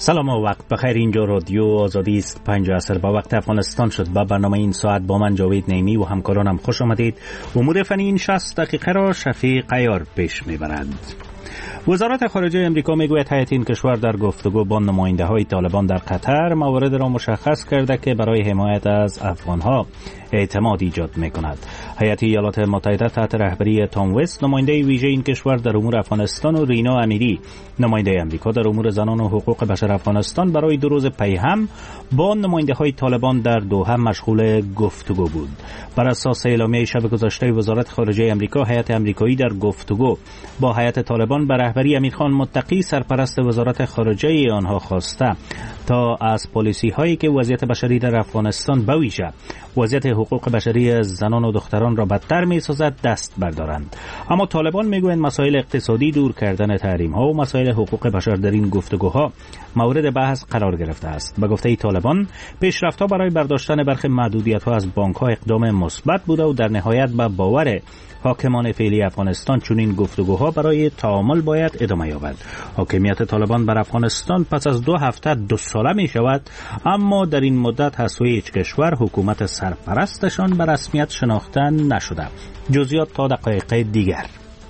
سلام و وقت بخیر. اینجا رادیو آزادی است. 5 عصر با وقت افغانستان شد. با برنامه این ساعت با من جاوید نیمی و همکارانم خوش آمدید. امور فنی این 60 دقیقه را شفیق عیار پیش میبرند. وزارت خارجه امریکا میگوید هیئت این کشور در گفتگو با نماینده‌های طالبان در قطر موارد را مشخص کرده که برای حمایت از افغان‌ها اعتماد ایجاد می‌کند. هیئت ایالات متحده تحت رهبری تام وست، نماینده ویژه این کشور در امور افغانستان، و رینا امیری، نماینده امریکا در امور زنان و حقوق بشر افغانستان، برای 2 روز پیهم با نماینده‌های طالبان در دوحه مشغول گفتگو بود. بر اساس اعلامیه شب گذشته وزارت خارجه امریکا، هیئت امریکایی در گفتگو با هیئت طالبان به رهبری امیرخان متقی، سرپرست وزارت خارجه آنها، خواسته تا از پالیسی هایی که وضعیت بشری در افغانستان به ویژه وضعیت حقوق بشری زنان و دختران را بدتر می‌سازد دست بردارند. اما طالبان میگویند مسائل اقتصادی، دور کردن تحریم ها و مسائل حقوق بشر در این گفتگوها مورد بحث قرار گرفته است. به گفته طالبان، پیشرفت‌ها برای برداشتن برخی محدودیت‌ها از بانک‌ها اقدام مثبت بوده و در نهایت به باور حاکمان فعلی افغانستان چنین گفتگوها برای تعامل باید ادامه یابد. حاکمیت طالبان بر افغانستان پس از 2 هفته 2 ساله می شود، اما در این مدت از سوی هیچ کشور حکومت سرپرستشان به رسمیت شناخته نشده. جزئیات تا دقایق دیگر.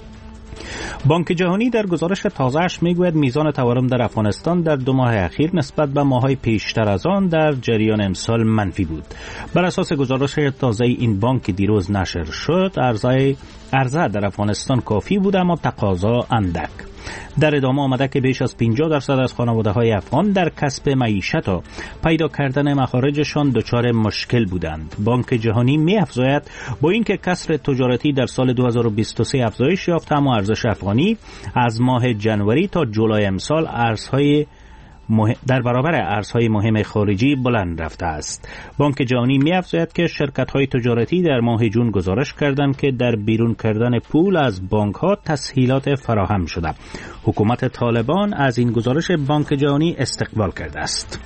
بانک جهانی در گزارش تازه‌اش میگوید میزان تورم در افغانستان در 2 ماه اخیر نسبت به ماه‌های پیشتر از آن در جریان امسال منفی بود. بر اساس گزارش تازه این بانک دیروز نشر شد، عرضه در افغانستان کافی بود اما تقاضا اندک. در ادامه آمده که بیش از 50% از خانواده‌های افغان در کسب معیشت و پیدا کردن مخارجشان دچار مشکل بودند. بانک جهانی می‌افزاید با اینکه کسر تجارتی در سال 2023 افزایش یافت، اما ارزش افغانی از ماه جنوری تا جولای امسال در برابر ارزهای مهم خارجی بلند رفته است. بانک جهانی می‌افزاید که شرکت‌های تجارتی در ماه جون گزارش کردند که در بیرون کردن پول از بانک‌ها تسهیلات فراهم شده. حکومت طالبان از این گزارش بانک جهانی استقبال کرده است.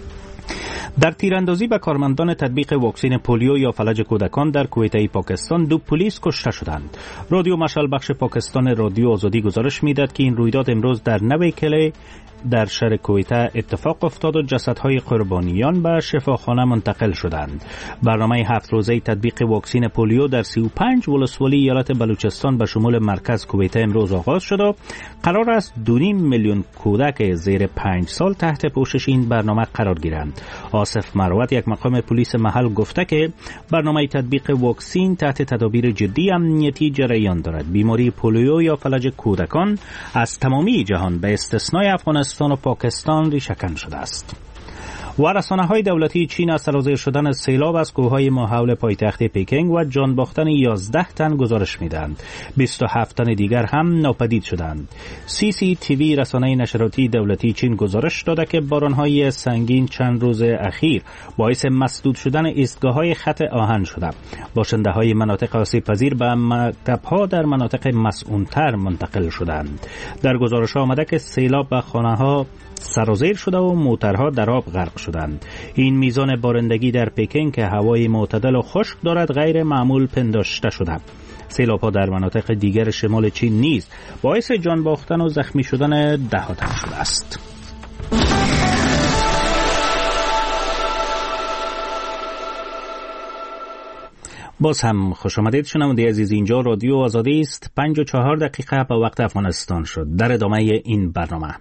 در تیراندازی به کارمندان تطبیق واکسن پولیو یا فلج کودکان در کویته پاکستان 2 پلیس کشته شدند. رادیو مشعل بخش پاکستان رادیو آزادی گزارش می‌دهد که این رویداد امروز در نوی کلی در شهر کویته اتفاق افتاد و جسدهای قربانیان به شفاخانه منتقل شدند. برنامه 7 روزه تطبیق واکسن پولیو در 35 ولسوالی ایالت بلوچستان به شمول مرکز کویته امروز آغاز شد و قرار است 2.5 میلیون کودک زیر 5 سال تحت پوشش این برنامه قرار گیرند. آصف مروت، یک مقام پلیس محل، گفته که برنامه تطبیق واکسن تحت تدابیر جدی امنیتی جریان دارد. بیماری پولیو یا فلج کودکان از تمامی جهان به استثنای افغانستان و پاکستان ریشه‌کن شده است. و رسانه‌های دولتی چین از سرازیر شدن سیلاب از کوههای ماحول پایتخت پکینگ و جان باختن 11 تن گزارش می‌دهند. 27 تن دیگر هم ناپدید شدند. CCTV رسانه نشراتی دولتی چین گزارش داده که باران‌های سنگین چند روز اخیر باعث مسدود شدن ایستگاه‌های خط آهن شده. باشنده‌های مناطق آسیب‌پذیر به مکتب‌ها در مناطق مسئول‌تر منتقل شدند. در گزارش آمده که سیلاب به خانه‌ها سرازیر شده و موترها در آب غرق شدند. این میزان بارندگی در پکینگ که هوای معتدل و خشک دارد غیر معمول پنداشته شده. سیلاب‌ها در مناطق دیگر شمال چین نیز باعث جان باختن و زخمی شدن 10 تن شده است. باز هم خوش آمدید شنونده عزیز. اینجا رادیو آزادی است. 5 و 4 دقیقه به وقت افغانستان شد. در ادامه این برنامه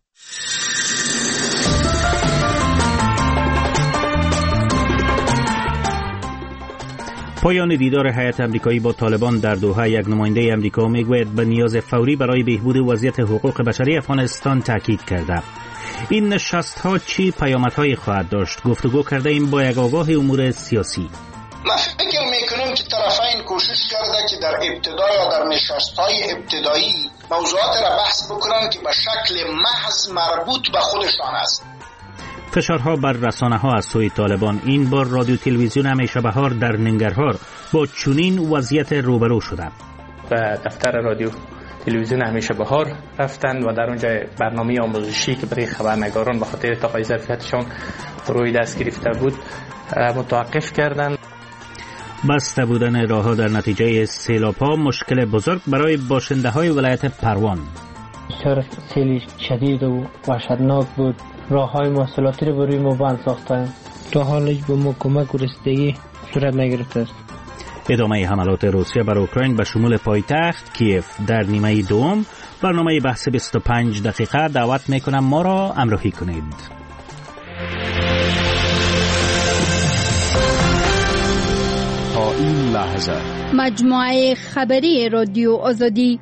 پایان دیدار هیئت امریکایی با طالبان در دوحه، یک نماینده امریکا میگوید به نیاز فوری برای بهبود وضعیت حقوق بشری افغانستان تاکید کرده. این نشست‌ها چی پیامدهایی خواهد داشت؟ گفتگو کرده ایم با یک آگاه امور سیاسی. من فکر میکنم که طرفین کوشش کرده که در ابتدا یا در نشست‌های ابتدایی موضوعات را بحث بکنن که به شکل محض مربوط به خودشان است. فشارها بر رسانه‌ها از سوی طالبان. این بار رادیو تلویزیون همیشه بهار در ننگرهار با چنین وضعیت روبرو شده. به دفتر رادیو تلویزیون همیشه بهار رفتند و در اونجا برنامه آموزشی که برای خبرنگاران به خاطر تقاضای ظرفیتشان روی دست گرفته بود متوقف کردند. بسته بودن راه‌ها در نتیجه سیلاب‌ها مشکل بزرگ برای باشنده‌های ولایت پروان. بسیار سیل شدید و وحشتناک بود. راه‌های مواصلاتی رو روی ما بند ساختن. تا حالش به ما کمک و رسیدگی صورت نگرفته است. ادامه حملات روسیه بر اوکراین به شمول پایتخت کیف در نیمه دوم برنامه بحث 25 دقیقه دعوت میکنم ما را همراهی کنید. تا این لحظه مجموعه خبری رادیو آزادی.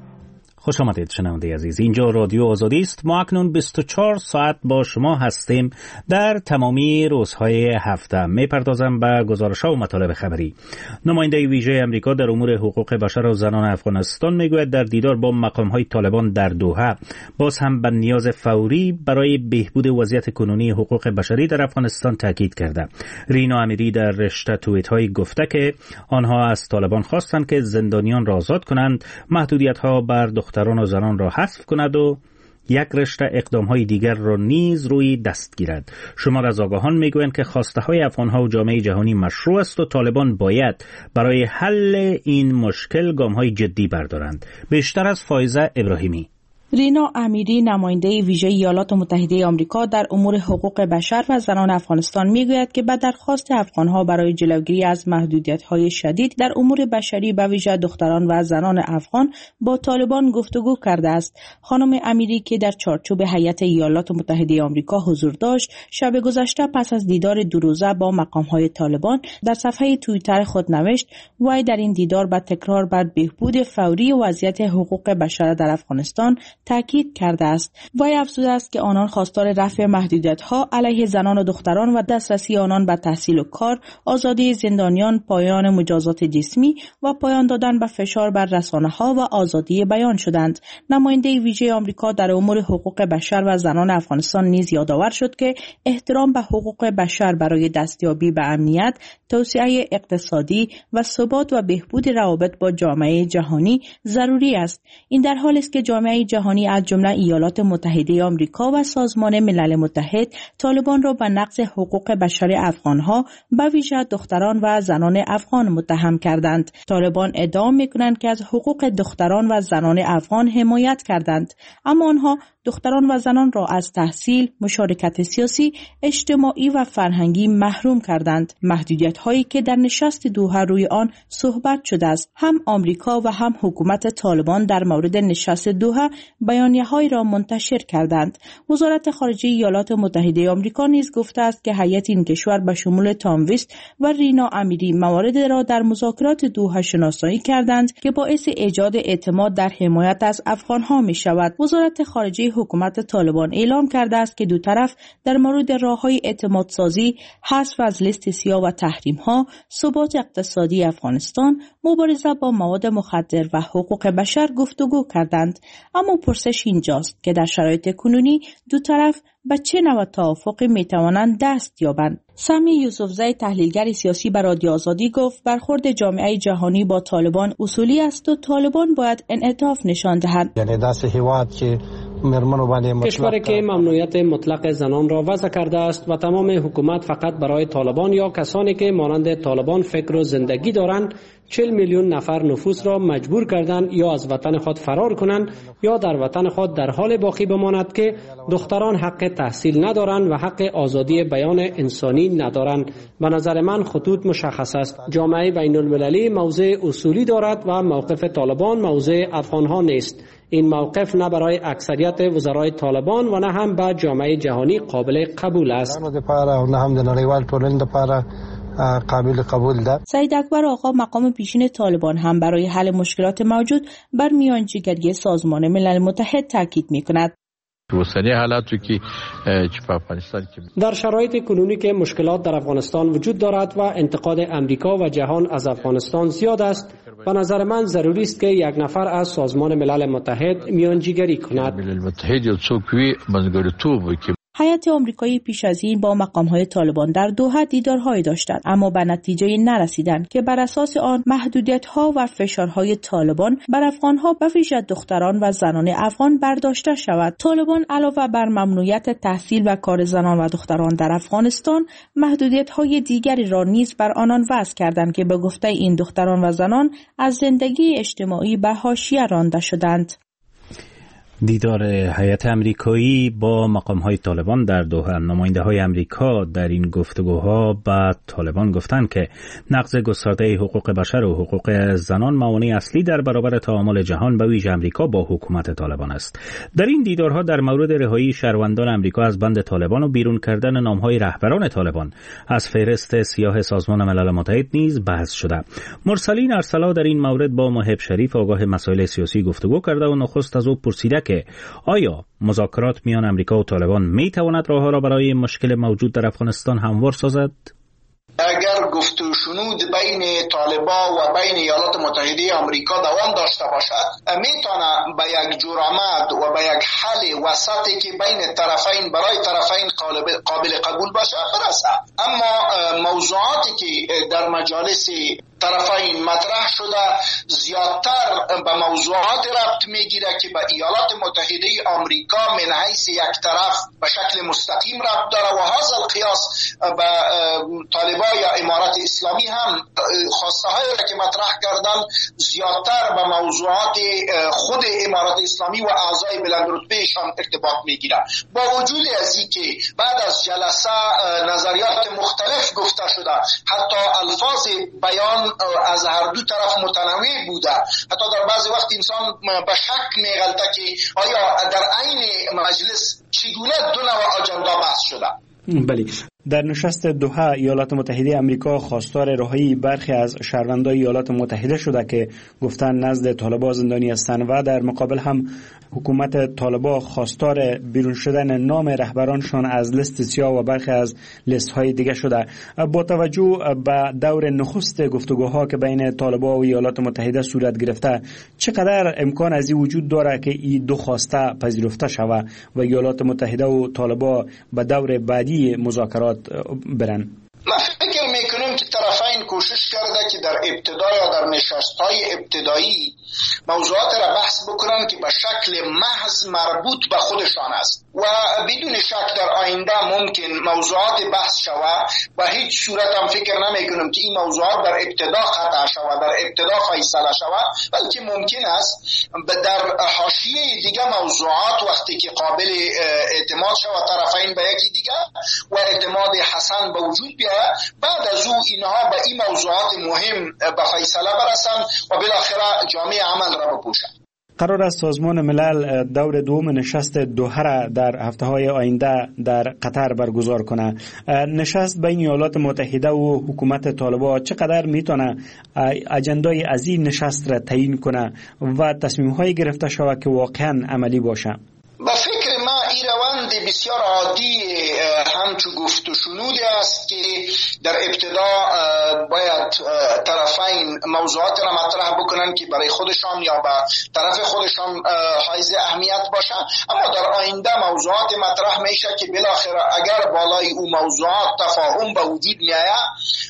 خوش آمدید شنونده عزیز، اینجا رادیو آزادی است. ما اکنون 24 ساعت با شما هستیم در تمامی روزهای هفته. میپردازم به گزارش‌ها و مطالب خبری. نماینده ویژه امریکا در امور حقوق بشر و زنان افغانستان میگوید در دیدار با مقام‌های طالبان در دوحه باز هم به نیاز فوری برای بهبود وضعیت کنونی حقوق بشری در افغانستان تاکید کرده. رینا امیری در رشته توییت‌های گفته که آنها از طالبان خواستند که زندانیان را آزاد کنند، محدودیت‌ها بر دختران و زنان را حذف کند و یک رشته اقدام‌های دیگر را نیز روی دست گیرد. شمار از آگاهان میگویند که خواسته‌های افغان‌ها و جامعه جهانی مشروع است و طالبان باید برای حل این مشکل گام‌های جدی بردارند. بیشتر از فایزه ابراهیمی. رینا امیری نماینده ویژه ایالات متحده آمریکا در امور حقوق بشر و زنان افغانستان میگوید که به درخواست افغانها برای جلوگیری از محدودیت‌های شدید در امور بشری به ویژه دختران و زنان افغان با طالبان گفتگو کرده است. خانم امیری که در چارچوب هیئت ایالات متحده آمریکا حضور داشت، شب گذشته پس از دیدار دو روزه با مقام‌های طالبان در صفحه توییتر خود نوشت وی در این دیدار به تکرار بر بهبود فوری وضعیت حقوق بشر در افغانستان تاکید کرده است. وی افزوده است که آنان خواستار رفع محدودیت‌ها علیه زنان و دختران و دسترسی آنان به تحصیل و کار، آزادی زندانیان، پایان مجازات جسمی و پایان دادن به فشار بر رسانه‌ها و آزادی بیان شدند. نماینده ویژه آمریکا در امور حقوق بشر و زنان افغانستان نیز یادآور شد که احترام به حقوق بشر برای دستیابی به امنیت، توسعه اقتصادی و ثبات و بهبود روابط با جامعه جهانی ضروری است. این در حالی است که جامعه جهانی از جمله ایالات متحده آمریکا و سازمان ملل متحد طالبان را به نقض حقوق بشر افغانها به ویژه دختران و زنان افغان متهم کردند. طالبان ادعا می‌کنند که از حقوق دختران و زنان افغان حمایت کردند، اما آنها دختران و زنان را از تحصیل، مشارکت سیاسی، اجتماعی و فرهنگی محروم کردند. محدودیت‌هایی که در نشست دوحه روی آن صحبت شده است. هم آمریکا و هم حکومت طالبان در مورد نشست دوحه بیانیه‌هایی را منتشر کردند. وزارت خارجه ایالات متحده آمریکا نیز گفته است که هیئت این کشور به شمول تام ویست و رینا امیری موارد را در مذاکرات دوحه شناسایی کردند که باعث ایجاد اعتماد در حمایت از افغان‌ها می‌شود. وزارت خارجه حکومت طالبان اعلام کرده است که دو طرف در مورد راه‌های اعتمادسازی، حذف از لیست سیاه و تحریم‌ها، ثبات اقتصادی افغانستان، مبارزه با مواد مخدر و حقوق بشر گفتگو کردند. اما پرسش اینجاست که در شرایط کنونی دو طرف به چه نوع توافقی میتوانند دست یابند؟ سمی یوسفزی تحلیلگر سیاسی بر رادیو آزادی گفت برخورد جامعه جهانی با طالبان اصولی است و طالبان باید انعطاف نشان دهند. یعنی دست حواد که کشوری که ممنوعیت مطلق زنان را وضع کرده است و تمام حکومت فقط برای طالبان یا کسانی که مانند طالبان فکر و زندگی دارند 40 میلیون نفر نفوس را مجبور کردند یا از وطن خود فرار کنند یا در وطن خود در حال باقی بماند که دختران حق تحصیل ندارند و حق آزادی بیان انسانی ندارند. به نظر من خطوط مشخص است. جامعه بین المللی موضع اصولی دارد و موقف طالبان موضع افغانها نیست. این موقف نه برای اکثریت وزرای طالبان و نه هم به جامعه جهانی قابل قبول است. قابل قبول ده. سعید اکبر آقا مقام پیشین طالبان هم برای حل مشکلات موجود بر میانجیگری سازمان ملل متحد تاکید می‌کند. در شرایط کنونی که مشکلات در افغانستان وجود دارد و انتقاد امریکا و جهان از افغانستان زیاد است، به نظر من ضروری است که یک نفر از سازمان ملل متحد میانجیگری کند. هیئت آمریکایی پیش از این با مقام‌های طالبان در دوحه دیدارهایی داشتند، اما به نتیجه نرسیدند که بر اساس آن محدودیت‌ها و فشارهای طالبان بر افغان‌ها به ویژه دختران و زنان افغان برداشته شود. طالبان علاوه بر ممنوعیت تحصیل و کار زنان و دختران در افغانستان، محدودیت‌های دیگری را نیز بر آنان وضع کردند که به گفته این دختران و زنان از زندگی اجتماعی به حاشیه رانده شدند. دیدار هیئت امریکایی با مقام‌های طالبان در دوحه. نماینده‌های امریکا در این گفتگوها با طالبان گفتند که نقض گسترده حقوق بشر و حقوق زنان موانع اصلی در برابر تعامل جهان به ویژه امریکا با حکومت طالبان است. در این دیدارها در مورد رهایی شهروندان امریکا از بند طالبان و بیرون کردن نام‌های رهبران طالبان از فهرست سیاه سازمان ملل متحد نیز بحث شده. مرسلین ارسلا در این مورد با محب شریف آگاه مسائل سیاسی گفتگو کرده و نخست از او پرسیده که آیا مذاکرات میان امریکا و طالبان می تواند راهها را برای مشکل موجود در افغانستان هموار سازد؟ اگر گفت و شنود بین طالبان و بین ایالات متحده آمریکا دوام داشته باشد، میتونه به یک جرامت و به یک حل وسطی که بین طرفین برای طرفین قابل قبول باشه برسد. اما موضوعاتی که در مجالس طرفین مطرح شده زیادتر به موضوعات ربط میگیره که به ایالات متحده آمریکا من حیث یک طرف به شکل مستقیم ربط داره و هذا القیاس به طالبان یا امارات اسلامی هم خواسته هایی را که مطرح کردن زیادتر به موضوعات خود امارات اسلامی و اعضای بلندرتبهشان ارتباط میگیره. با وجود از این که بعد از جلسه نظریات مختلف گفته شده، حتی الفاظ بیان از هر دو طرف متنوع بوده، حتی در بعضی وقت انسان به شک میغلطه که آیا در عین مجلس چگونه دو نوع آجندا بحث شده. بله، در نشست دوحه ایالات متحده آمریکا خواستار رهایی برخی از شهروندان ایالات متحده شده که گفتن نزد طالبان زندانی هستند و در مقابل هم حکومت طالبان خواستار بیرون شدن نام رهبرانشان از لیست سیاه و برخی از لیست های دیگه شده. با توجه به دور نخست گفتگوها که بین طالبان و ایالات متحده صورت گرفته، چقدر امکان از این وجود داره که این دو خواسته پذیرفته شود و ایالات متحده و طالبان به دور بعدی مذاکرات برن؟ من فکر میکنم که طرفین کوشش کرده که در ابتدا یا در نشستهای ابتدایی موضوعات را بحث بکنن که به شکل محض مربوط به خودشان است و بدون شک در آینده ممکن موضوعات بحث شود و هیچ صورت هم فکر نمی کنم که این موضوعات در ابتدا قطع شود، در ابتدا فیصله شود، بلکه ممکن است در حاشیه دیگه موضوعات وقتی که قابل اعتماد شود طرفین به یکی دیگه و اعتماد حسن به وجود بیاید، بعد از او اینها به این موضوعات مهم به فیصله برسند و بالاخره جامعه عمل را بپوشند. قرار است سازمان ملل دور دوم نشست دوحه را در هفته‌های آینده در قطر برگزار کنه. نشست بین ایالات متحده و حکومت طالبان چقدر میتونه اجندای از این نشست را تعیین کنه و تصمیم‌های گرفته شود که واقعا عملی باشه؟ به فکر ما این روند بسیار عادی همچو گفت و شنود است که در ابتدا باید طرفین موضوعات را مطرح بکنن که برای خودشان یا به طرف خودشان حائز اهمیت باشن، اما در آینده موضوعات مطرح میشه که بالاخره اگر بالای او موضوعات تفاهم به وجود میآید،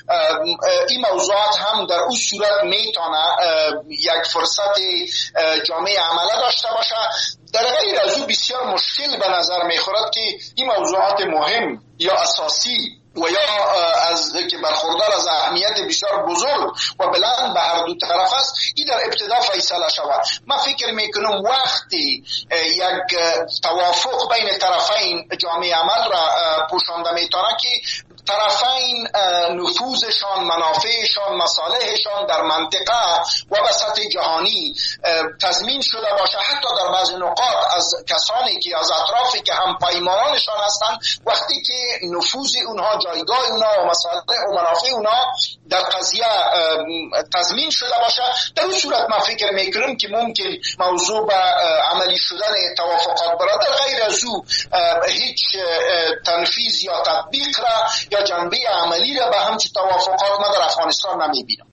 این موضوعات هم در اون صورت میتونه یک فرصت جامعه عمله داشته باشه. در غیر از او بسیار مشکل به نظر میخورد که این موضوعات مهم یا اساسی و یا از که برخوردار از اهمیت بسیار بزرگ و بلند به هر دو طرف است، این در ابتدا فیصله شود. من فکر میکنم وقتی یک توافق بین طرفین جامعه عمل را پوشانده میتونه که طرفین نفوذشان، منافعشان، مصالحشان در منطقه و به سطح جهانی تضمین شده باشه، حتی در بعض نقاط از کسانی که از اطرافی که هم پیمانشان هستند، وقتی که نفوذ اونها، جایگاه اونها و مصالح و منافع اونها در قضیه تضمین شده باشه، در اون صورت من فکر میکنم که ممکن موضوع به عملی شدن توافقات برد. در غیر از او هیچ تنفیذ یا تطبیق را یا جنبه عملی را به همچه توافقات ما در افغانستان نمیبینم.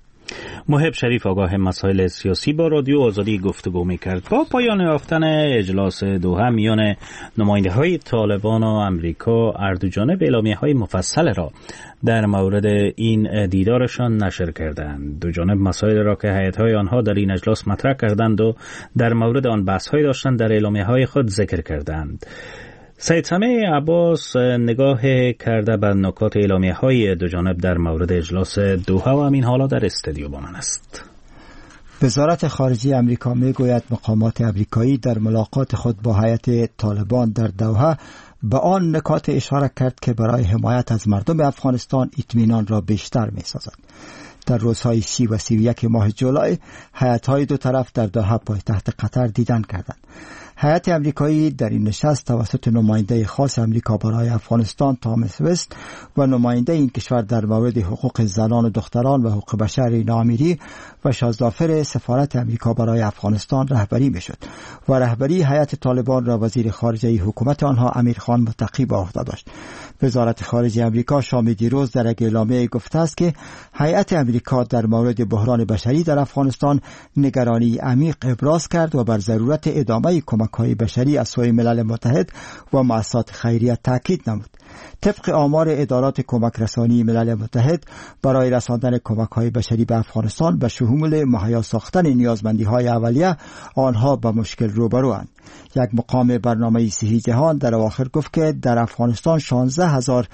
محب شریف آگاه مسائل سیاسی با رادیو آزادی گفتگو میکرد. با پایان یافتن اجلاس دوحه میان نماینده‌های طالبان و امریکا، هر دو جانب اعلامیه‌های مفصل را در مورد این دیدارشان نشر کردند. دو جانب مسائل را که هیئت‌های آنها در این اجلاس مطرح کردند و در مورد آن بحث‌های داشتند در اعلامیه‌های خود ذکر کردند. سید سمیع عباس نگاه کرده به نکات اعلامیه‌های دو جانب در مورد اجلاس دوحه و همین حالا در استودیو با من است. وزارت خارجه امریکا میگوید مقامات امریکایی در ملاقات خود با هیئت طالبان در دوحه به آن نکات اشاره کرد که برای حمایت از مردم افغانستان اطمینان را بیشتر می‌سازد. در روزهای 30 و 31 ماه جولای هیئت‌های دو طرف در دوحه پایتخت قطر دیدن کردند. هیئت امریکایی در این نشست توسط نماینده خاص امریکا برای افغانستان تامس وست و نماینده این کشور در مورد حقوق زنان و دختران و حقوق بشر رینا امیری و شازدافر سفارت امریکا برای افغانستان رهبری میشد و رهبری هیئت طالبان را وزیر خارجه حکومت آنها امیرخان متقی به عهده داشت. وزارت خارجه امریکا شام دیروز در یک اعلامیه گفته است که هیئت امریکا در مورد بحران بشری در افغانستان نگرانی عمیق ابراز کرد و بر ضرورت ادامه کمک‌های بشری از سوی ملل متحد و مؤسسات خیریه تاکید نمود. طبق آمار ادارات کمک رسانی ملل متحد برای رساندن کمک‌های بشری به افغانستان به شمول مهیا ساختن نیازمندی‌های اولیه آنها به مشکل روبروند. یک مقام برنامه صحی جهان در اواخر گفت که در افغانستان 16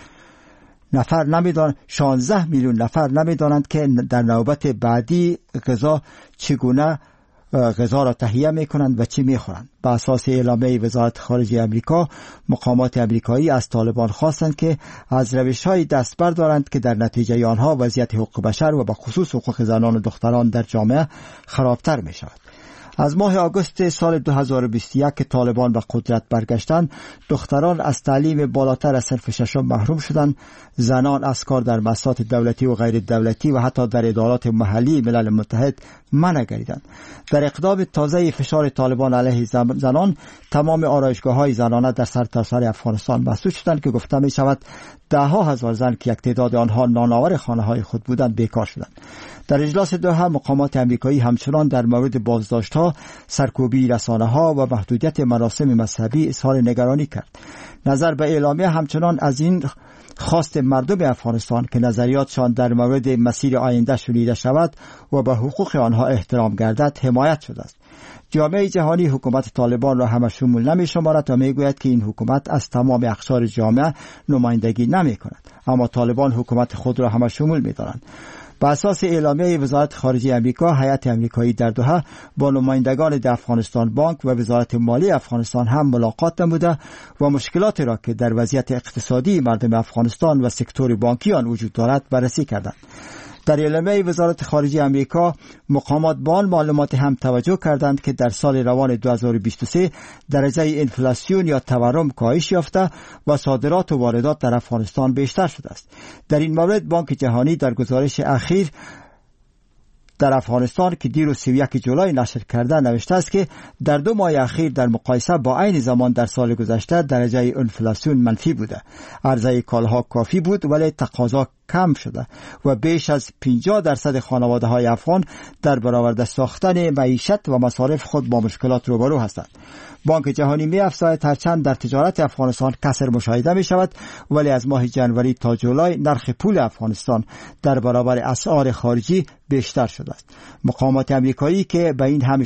میلیون نفر نمی‌دانند که در نوبت بعدی چگونه غذا را تهیه می‌کنند و چی می‌خورند. به اساس اعلامیه وزارت خارجه امریکا، مقامات امریکایی از طالبان خواستند که از روش‌های دست بردارند که در نتیجه آنها وضعیت حقوق بشر و به خصوص حقوق زنان و دختران در جامعه خرابتر می‌شود. از ماه آگوست سال 2021 که طالبان به قدرت برگشتند، دختران از تعلیم بالاتر از صنف ششم محروم شدند، زنان از کار در مؤسسات دولتی و غیر دولتی و حتی در ادارات محلی ملل متحد منع گردیدند. در اقدام تازه فشار طالبان علیه زنان، تمام آرایشگاه‌های زنانه در سرتاسر افغانستان مسدود شدند که گفته می شود ده‌ها هزار زن که یک تعداد آنها نانآور خانه‌های خود بودند بیکار شدند. در اجلاس دوحه مقامات امریکایی همچنان در مورد بازداشت‌ها، سرکوبی رسانه‌ها و محدودیت مراسم مذهبی اظهار نگرانی کرد. نظر به اعلامیه همچنان از این خواست مردم افغانستان که نظریاتشان در مورد مسیر آینده شنیده شود و به حقوق آنها احترام گردد حمایت شده است. جامعه جهانی حکومت طالبان را همه شمول نمی شمارد و می گوید که این حکومت از تمام اقشار جامعه نمایندگی نمی کند، اما طالبان حکومت خود را همه شمول می دارند. بر اساس اعلامیه وزارت خارجه امریکا، هیئت امریکایی در دوحه با نمایندگان در افغانستان بانک و وزارت مالی افغانستان هم ملاقات نموده و مشکلات را که در وضعیت اقتصادی مردم افغانستان و سکتور بانکی آن وجود دارد بررسی کردند. در اعلامیه وزارت خارجه امریکا مقامات با آن معلومات هم توجه کردند که در سال روان 2023 درجه انفلاسیون یا تورم کاهش یافته و صادرات و واردات در افغانستان بیشتر شده است. در این مورد بانک جهانی در گزارش اخیر در افغانستان که دیروز 31 جولای نشر کرده نوشته است که در 2 ماه اخیر در مقایسه با عین زمان در سال گذشته درجه انفلاسیون منفی بوده. عرضه کالاها کافی بود ولی تقاضا کم شده و بیش از 50% خانواده‌های افغان در برآورده ساختن معیشت و مصارف خود با مشکلات روبرو هستند. بانک جهانی می‌افزاید هرچند در تجارت افغانستان کسر مشاهده می‌شود ولی از ماه جنوری تا جولای نرخ پول افغانستان در برابر اسعار خارجی بیشتر شده است. مقامات امریکایی به این هم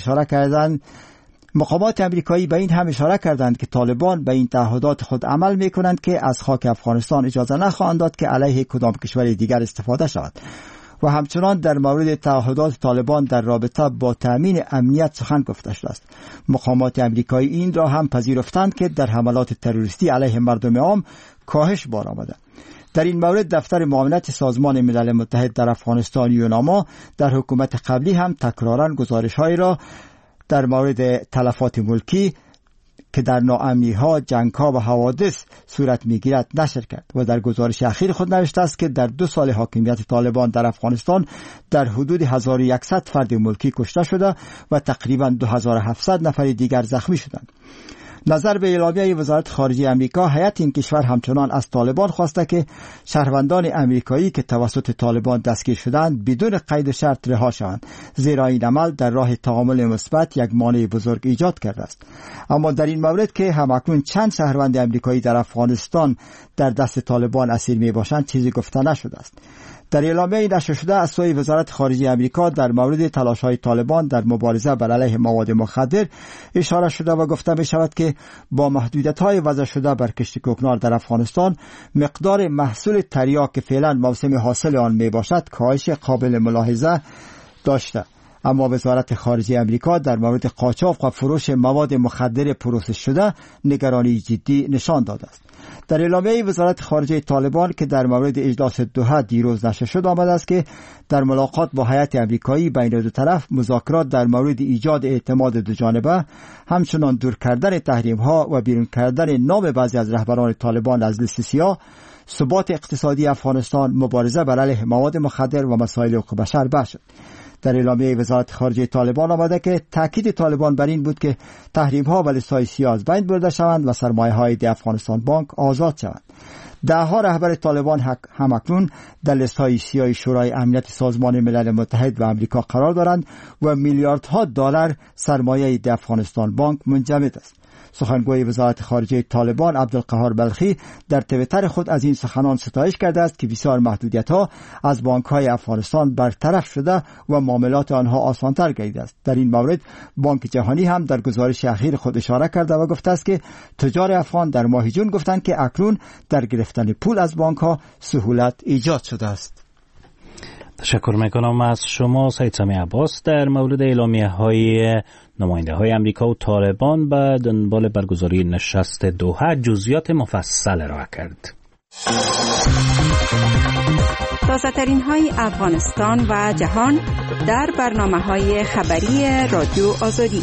اشاره کردند که طالبان به این تعهدات خود عمل می‌کنند که از خاک افغانستان اجازه نخواهند داد که علیه کدام کشور دیگر استفاده شود و همچنان در مورد تعهدات طالبان در رابطه با تأمین امنیت سخن گفته شده است. مقامات امریکایی این را هم پذیرفتند که در حملات تروریستی علیه مردم عام کاهش بار آمده. در این مورد دفتر معاونت سازمان ملل متحد در افغانستان یوناما در حکومت قبلی هم تکراراً گزارش‌هایی را در مورد تلفات ملکی که در ناامنی‌ها، جنگ‌ها و حوادث صورت می‌گیرد نشر کرد و در گزارش اخیر خود نوشته است که در 2 سال حاکمیت طالبان در افغانستان در حدود 1100 فرد ملکی کشته شده و تقریباً 2700 نفر دیگر زخمی شدند. نظر به اعلامیه وزارت خارجه امریکا، هیئت این کشور همچنان از طالبان خواسته که شهروندان امریکایی که توسط طالبان دستگیر شدند بدون قید و شرط رها شوند، زیرا این عمل در راه تعامل مثبت یک مانع بزرگ ایجاد کرده است. اما در این مورد که همکنون چند شهروند امریکایی در افغانستان در دست طالبان اسیر میباشند چیزی گفته نشده است. در اعلامیه نشر شده از سوی وزارت خارجه امریکا در مورد تلاش‌های طالبان در مبارزه بر علیه مواد مخدر اشاره شده و گفته می شود که با محدودیت‌های وضع شده بر کشت کوکنار در افغانستان مقدار محصول تریاک که فعلا موسم حاصل آن می باشد کاهش قابل ملاحظه داشته. اما وزارت خارجه امریکا در مورد قاچاق و فروش مواد مخدر پروسس شده نگرانی جدی نشان داده است. در اعلامیه وزارت خارجه طالبان که در مورد اجلاس دوحه دیروز نشر شد آمده است که در ملاقات با هیئت امریکایی بین دو طرف مذاکرات در مورد ایجاد اعتماد دو جانبه، همچنان دور کردن تحریم ها و بیرون کردن نام بعضی از رهبران طالبان از لیست سیاه، ثبات اقتصادی افغانستان، مبارزه بر علیه مواد مخدر و مسائل حقوق بشر باشد. در اعلامیه وزارت خارجه طالبان آمده که تاکید طالبان بر این بود که تحریم ها و لیست‌های سیاه از بین برده شوند و سرمایه‌های افغانستان بانک آزاد شوند. ده‌ها رهبر طالبان همکنون در لیست‌های سیاه شورای امنیت سازمان ملل متحد و آمریکا قرار دارند و میلیاردها دلار سرمایه افغانستان بانک منجمد است. سخنگوی وزارت خارجه طالبان عبدالقهار بلخی در توییتر خود از این سخنان ستایش کرده است که بسیار محدودیت‌ها از بانک‌های افغانستان برطرف شده و معاملات آنها آسان‌تر گردیده است. در این مورد بانک جهانی هم در گزارش اخیر خود اشاره کرده و گفته است که تجار افغان در ماه جون گفتند که اکنون در گرفتن پول از بانک‌ها سهولت ایجاد شده است. تشکر میکنم از شما سید سمی عباس. در مورد اعلامیه های نماینده های امریکا و طالبان به دنبال برگزاری نشست دوحه جزئیات مفصل ارائه کرد. تازه ترین های افغانستان و جهان در برنامه های خبری رادیو آزادی.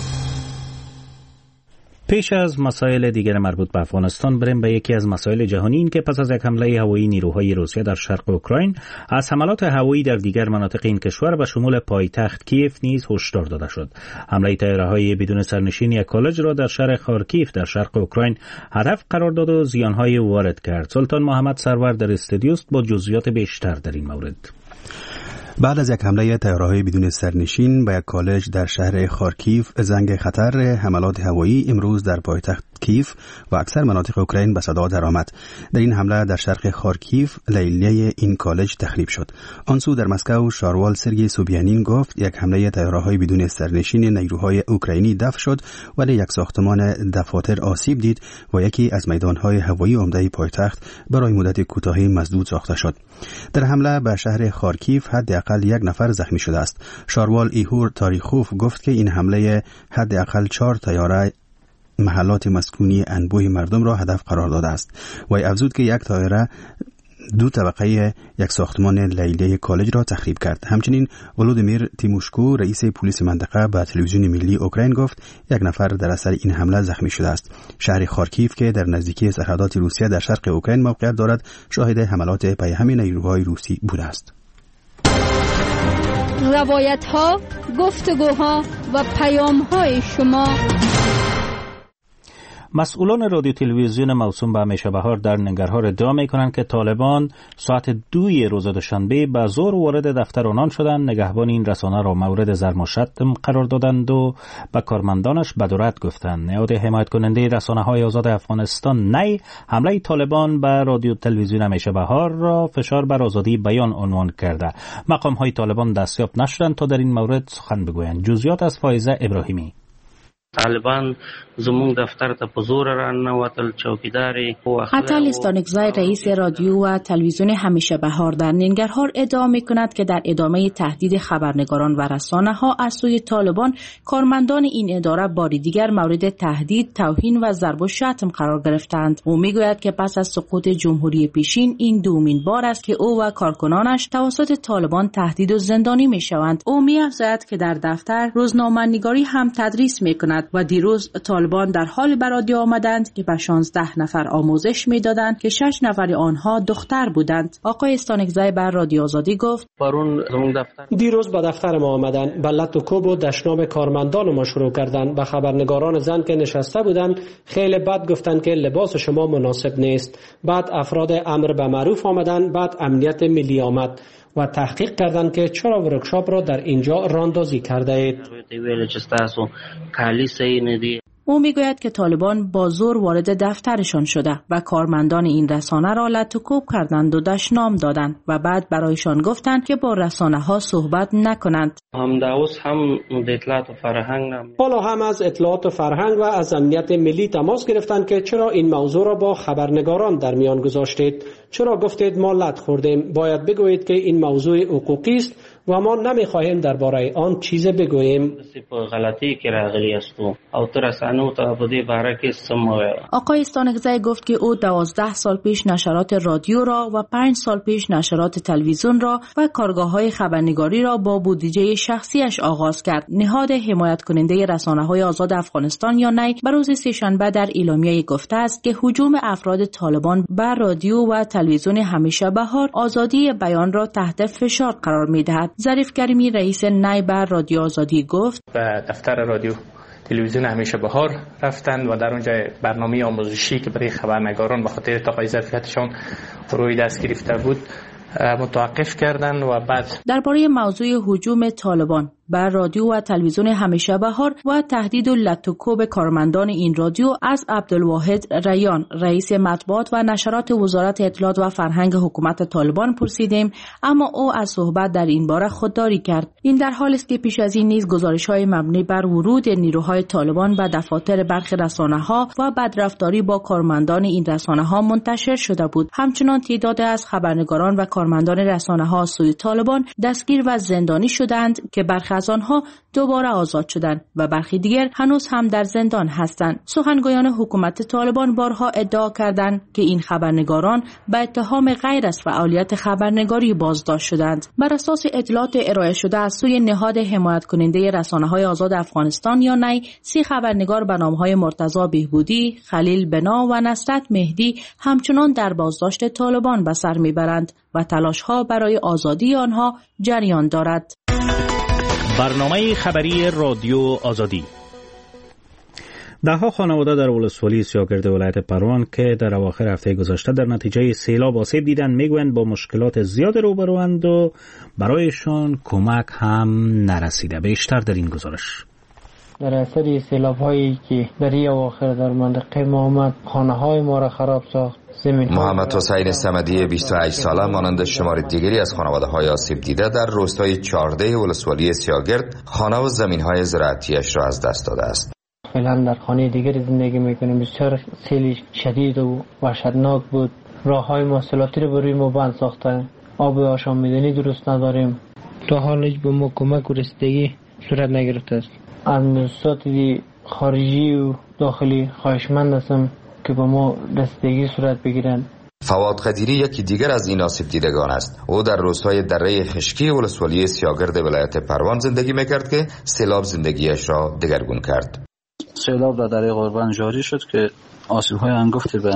پیش از مسائل دیگر مربوط به افغانستان بریم به یکی از مسائل جهانی، این که پس از یک حمله هوایی نیروهای روسیه در شرق اوکراین از حملات هوایی در دیگر مناطق این کشور به شمول پایتخت کیف نیز هشدار داده شد. حمله طیاره‌های بدون سرنشین یک کالج را در شهر خارکیف در شرق اوکراین هدف قرار داد و زیانهای وارد کرد. سلطان محمد سرور در استودیو است با جزئیات بیشتر در این مورد. بعد از یک حمله طیاره‌های بدون سرنشین به یک کالج در شهر خارکیف، زنگ خطر حملات هوایی امروز در پایتخت کیف و اکثر مناطق اوکراین به صدا درآمد. در این حمله در شرق خارکیف لیلیه این کالج تخریب شد. آن سو در مسکو شاروال سرگئی سوبیانین گفت یک حمله طیاره‌های بدون سرنشین نیروهای اوکراینی دفع شد، ولی یک ساختمان دفاتر آسیب دید و یکی از میدان‌های هوایی عمده پایتخت برای مدت کوتاهی مسدود ساخته شد. در حمله به شهر خارکیف حداقل یک نفر زخمی شده است. شاروال ایهور تاریخوف گفت که این حمله حداقل 4 طیاره محلات مسکونی انبوه مردم را هدف قرار داده است. و افزود که یک طیاره 2 طبقه یک ساختمان لیلیه کالج را تخریب کرد. همچنین ولودیمیر تیموشکو رئیس پلیس منطقه به تلویزیون ملی اوکراین گفت یک نفر در اثر این حمله زخمی شده است. شهر خارکیف که در نزدیکی سرحدات روسیه در شرق اوکراین موقعیت دارد شاهد حملات پی هم نیروهای روسی بوده است. روایت‌ها، گفتگوها و پیام‌های شما. مسئولان رادیو تلویزیون موسوم به همیشه بهار در ننگرهار ادعا می‌کنند که طالبان ساعت 2 روز دوشنبه به زور وارد دفتر آنان شدند. نگهبان این رسانه را مورد ضرب و شتم قرار دادند و به کارمندانش بدورت گفتند. نهاد حمایت کننده رسانه‌های آزاد افغانستان نی حمله طالبان به رادیو تلویزیون همیشه بهار را فشار بر آزادی بیان عنوان کرده. مقام‌های طالبان دستیاب نشدند تا در این مورد سخن بگویند. جزئیات از فائزه ابراهیمی. طالبان زمون دفتر ته په زور راننوتل چوکیداری. عطل استانکزای رئیس رادیو و تلویزیون همیشه بهار در ننگرهار ادعا می‌کند که در ادامه تهدید خبرنگاران و رسانه‌ها از سوی طالبان، کارمندان این اداره باری دیگر مورد تهدید، توهین و ضرب و شتم قرار گرفتند. او میگوید که پس از سقوط جمهوری پیشین این دومین بار است که او و کارکنانش توسط طالبان تهدید و زندانی می‌شوند. او می‌افزاید که در دفتر روزنامه‌نگاری هم تدریس می‌کند و دیروز طالبان در حال به رادیو آمدند که به 16 نفر آموزش میدادند که 6 نفر آنها دختر بودند. آقای استانکزای بر رادیو آزادی گفت دیروز به دفتر ما آمدند، به لط و کوب و دشنام کارمندان ما شروع کردند. به خبرنگاران زن که نشسته بودند خیلی بد گفتند که لباس شما مناسب نیست. بعد افراد امر به معروف آمدند، بعد امنیت ملی آمد و تحقیق کردند که چرا ورکشاپ را در اینجا راندازی کرده اید. او میگوید که طالبان با زور وارد دفترشان شده و کارمندان این رسانه را لط و کوب کردند و دشنام دادند و بعد برایشان گفتند که با رسانه ها صحبت نکنند. حالا هم از اطلاعات و فرهنگ و از امنیت ملی تماس گرفتند که چرا این موضوع را با خبرنگاران در میان گذاشتید؟ چرا گفتید ما لط خوردیم؟ باید بگویید که این موضوع حقوقی است و ما نمیخواهیم درباره آن چیز بگوییم. غلطی که راغلی است او ترسانو ته په دې باره کې سم. آقای استانکزی گفت که او 12 سال پیش نشرات رادیو را و 5 سال پیش نشرات تلویزیون را و کارگاه‌های خبرنگاری را با بودجه شخصیش آغاز کرد. نهاد حمایت کننده رسانه‌های آزاد افغانستان یا نی بر روز سه‌شنبه در اعلامیه گفته است که هجوم افراد طالبان بر رادیو و تلویزیون همیشه بهار آزادی بیان را تحت فشار قرار می‌دهد. ظریف کریمی رئیس نی بر رادیو آزادی گفت به دفتر رادیو تلویزیون همیشه بهار رفتند و در اونجا برنامه آموزشی که برای خبرنگاران به خاطر تقاضای ظرفیتشان روی دست گرفته بود متوقف کردند و بعد درباره موضوع هجوم طالبان بر رادیو و تلویزیون همیشه بهار و تهدید و لطوکوب کارمندان این رادیو از عبدالواحد ریان رئیس مطبوعات و نشرات وزارت اطلاعات و فرهنگ حکومت طالبان پرسیدیم، اما او از صحبت در این باره خودداری کرد. این در حالی است که پیش از این نیز گزارش‌های مبنی بر ورود نیروهای طالبان به دفاتر برخی رسانه‌ها و بدرفتاری با کارمندان این رسانه‌ها منتشر شده بود. همچنان تعدادی از خبرنگاران و کارمندان رسانه‌ها سوی طالبان دستگیر و زندانی شدند که برخی از آنها دوباره آزاد شدند و برخی دیگر هنوز هم در زندان هستند. سخنگویان حکومت طالبان بارها ادعا کردند که این خبرنگاران به اتهام غیر از فعالیت خبرنگاری بازداشت شدند. بر اساس اطلاعات ارائه شده از سوی نهاد حمایت کننده رسانه‌های آزاد افغانستان یا نی، 30 خبرنگار به نام‌های مرتضی بهبودی، خلیل بنا و نصرت مهدی همچنان در بازداشت طالبان به سر میبرند و تلاش‌ها برای آزادی آنها جریان دارد. برنامه خبری رادیو آزادی. دهها خانواده در ولسوالی سیاگرد ولایت پروان که در اواخر هفته گذشته در نتیجه سیلاب آسیب دیدند میگویند با مشکلات زیاد روبروند و برایشان کمک هم نرسیده. بیشتر در این گزارش. در اثر سیلاب هایی که در اواخر در منطقه ما آمد، خانه های ما را خراب ساخت. محمد حسین صمدی 28 ساله مانند شمار دیگری از خانواده‌های آسیب دیده در روستای 14 ولسوالی سیاگرد خانه و زمین‌های زراعتیش را از دست داده است. فعلا در خانه دیگری زندگی میکنیم. بسیار سیل شدید و وحشتناک بود. راه‌های مواصلاتی را بروی ما بند ساختند. آب آشامیدنی درست نداریم. تا حال هیچ به ما کمک و رسیدگی صورت نگرفته است. از مؤسسات خارجی و داخلی خواهشمند هستم که با ما رسیدگی صورت بگیرند. فواد قدیری یکی دیگر از این آسیب دیدگان است. او در روستای دره خشکی ولسوالی سیاگرد ولایت پروان زندگی میکرد که سیلاب زندگیش را دگرگون کرد. سیلاب در دره قربان جاری شد که آسیب‌های انگفتی به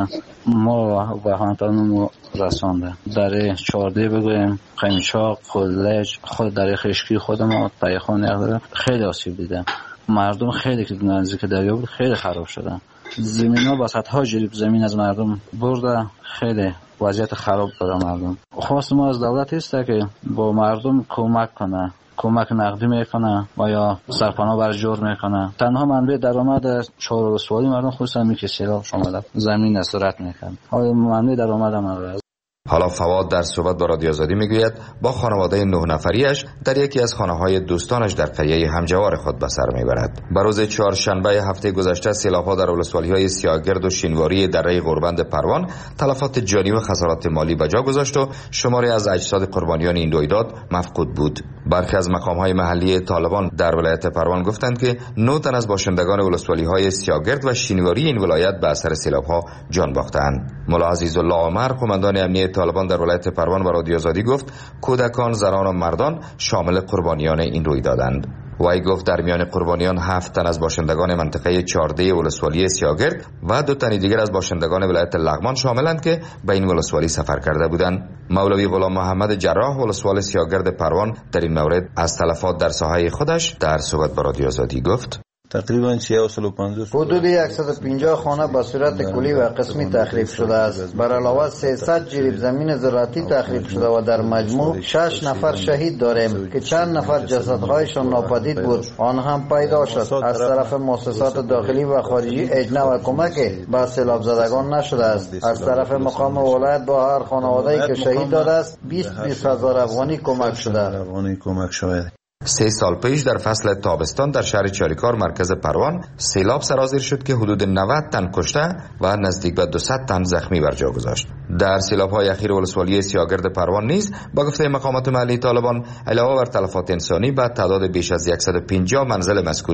ما و هموطنانمون رسانده. دره 14 بگویم، قمیشاق، خودلج، خود دره خشکی خود ما تایخان یقدره خیلی آسیب دیده. مردم خیلی که نزدیک دریا بود خیلی خراب شدن. زمین‌ها با صدها جریب زمین از مردم برده، خیلی وضعیت خراب داره مردم. خواست ما از دولت است که با مردم کمک کنه، کمک نقدی میکنه و یا سرپناه بر جور میکنه. تنها منبع درآمد چهار ولسوالی مردم خصوصا میگه سیلاب شامل زمین اسارت میکنه. حالا منبع درآمد هم حالا فواد در صحبت با رادیو آزادی میگوید با خانواده 9 نفریش در یکی از خانه‌های دوستانش در قریه همجوار خود به سر میبرد. بر روز چهارشنبه هفته گذشته سیلاب‌ها در ولسوالی‌های سیاگرد و شینواری دره غربند پروان تلفات جانی و خسارات مالی به جا گذاشت و شماری از اجساد قربانیان این رویداد مفقود بود. برخی از مقام‌های محلی طالبان در ولایت پروان گفتند که 9 تن از باشندگان ولسوالی‌های سیاگرد و شینواری این ولایت به اثر سیلاب‌ها جان باختند. مولا عزیزالله عمر قماندان امنیت طالبان در ولایت پروان و رادیو آزادی گفت کودکان، زنان و مردان شامل قربانیان این رویدادند. وی گفت در میان قربانیان 7 تن از باشندگان منطقه 14 ولسوالی سیاگرد و 2 تن دیگر از باشندگان ولایت لغمان شاملند که به این ولسوالی سفر کرده بودند. مولوی غلام محمد جراح ولسوال سیاگرد پروان در این مورد از تلفات در ساحه خودش در صحبت با رادیو آزادی گفت تقریبا 350 حدود 150 خانه به صورت کلی و قسمی تخریب شده است. بر علاوه 300 جریب زمین زراعتی تخریب شده و در مجموع 6 نفر شهید داریم که چند نفر جسدهایشان ناپدید بود آن هم پیدا شد. از طرف مؤسسات داخلی و خارجی اجنه و کمک به سیلاب زدگان نشده است. از طرف مقام ولایت با هر خانواده‌ای که شهید داده است 20 هزار افغانی کمک شده. 3 سال پیش در فصل تابستان در شهر چاریکار مرکز پروان سیلاب سرازیر شد که حدود 90 تن کشته و نزدیک به 200 تن زخمی بر جا گذاشت. در سیلاب‌های اخیر ولسوالی سیاگرد پروان نیز با گفته مقامات محلی طالبان علاوه بر تلفات انسانی به تعداد بیش از 150 منزل مسکونی